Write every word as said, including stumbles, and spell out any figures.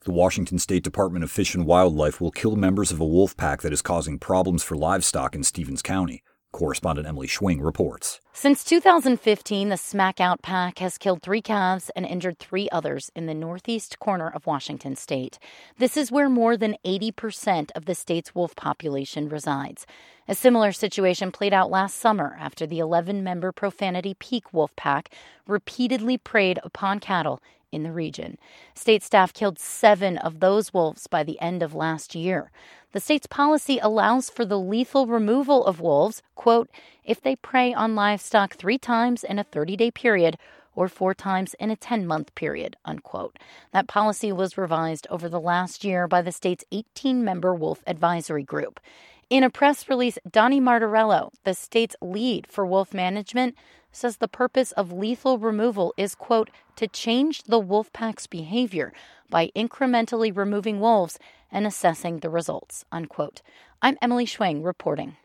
The Washington State Department of Fish and Wildlife will kill members of a wolf pack that is causing problems for livestock in Stevens County. Correspondent Emily Schwing reports. Since two thousand fifteen, the Smack Out pack has killed three calves and injured three others in the northeast corner of Washington state. This is where more than eighty percent of the state's wolf population resides. A similar situation played out last summer after the eleven-member Profanity Peak wolf pack repeatedly preyed upon cattle in the region. State staff killed seven of those wolves by the end of last year. The state's policy allows for the lethal removal of wolves, quote, if they prey on livestock three times in a thirty-day period or four times in a ten-month period, unquote. That policy was revised over the last year by the state's eighteen-member wolf advisory group. In a press release, Donnie Martorello, the state's lead for wolf management, says the purpose of lethal removal is, quote, to change the wolf pack's behavior by incrementally removing wolves and assessing the results, unquote. I'm Emily Schwing reporting.